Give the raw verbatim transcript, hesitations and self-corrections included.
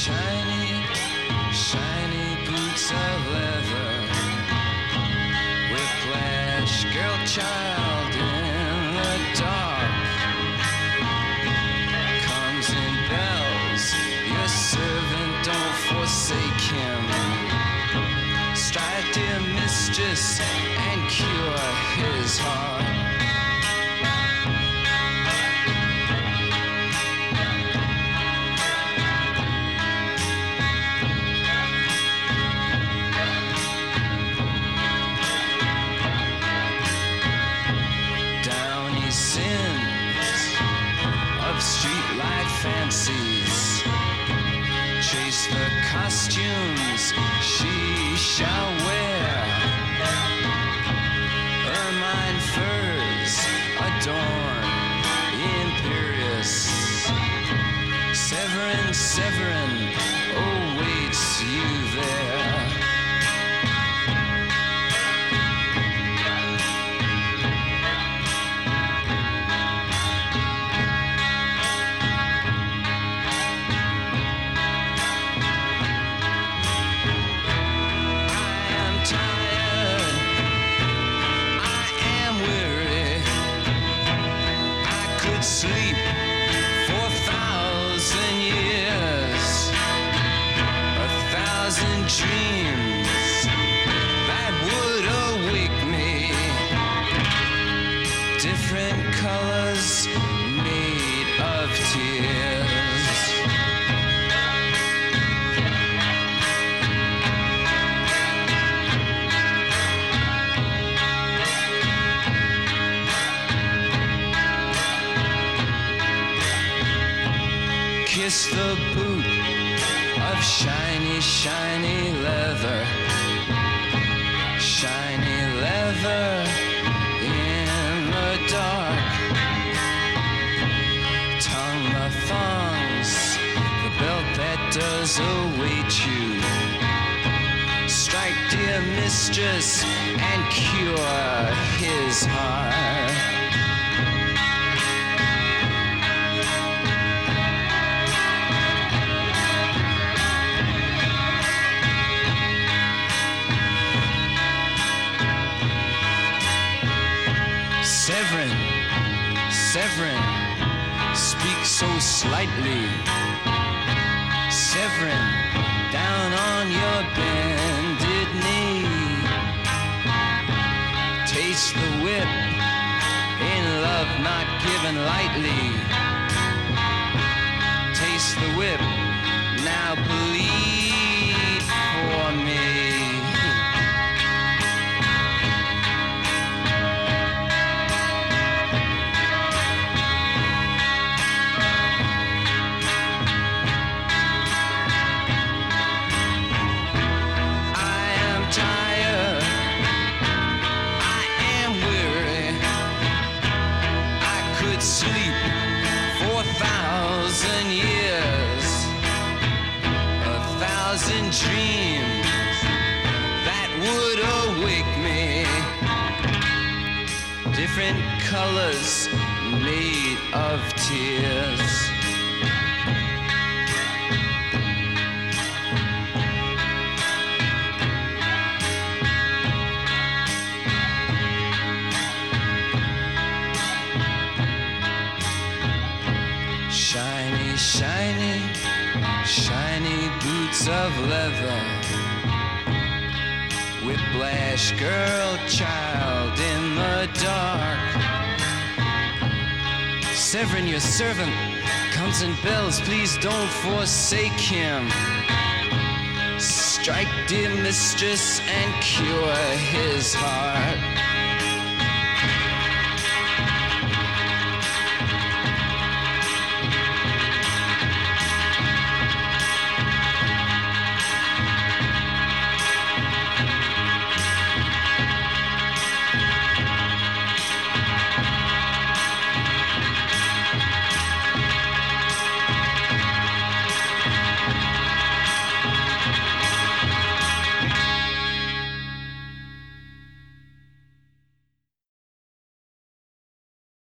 shiny, shiny boots of leather. Whiplash, girl child in the dark. Comes in bells, your servant, don't forsake him. Strike, dear mistress, and cure his heart. Sins of streetlight fancies, chase the costumes she shall wear. Ermine furs adorn the imperious. Severin, Severin awaits you there. Sleep for a thousand years, a thousand dreams that would awake me. Different colors made of tears. Kiss the boot of shiny, shiny leather. Shiny leather in the dark. Tongue the thongs, the belt that does await you. Strike, dear mistress, and cure his heart. Severin, Severin, speak so slightly. Severin, down on your bended knee. Taste the whip, in love not given lightly. Taste the whip, now plead for me. Sleep for a thousand years, a thousand dreams that would awake me. Different colors made of tears. Shiny, shiny, shiny boots of leather. Whiplash, girl, child in the dark. Severin, your servant, comes in bells, please don't forsake him. Strike, dear mistress, and cure his heart.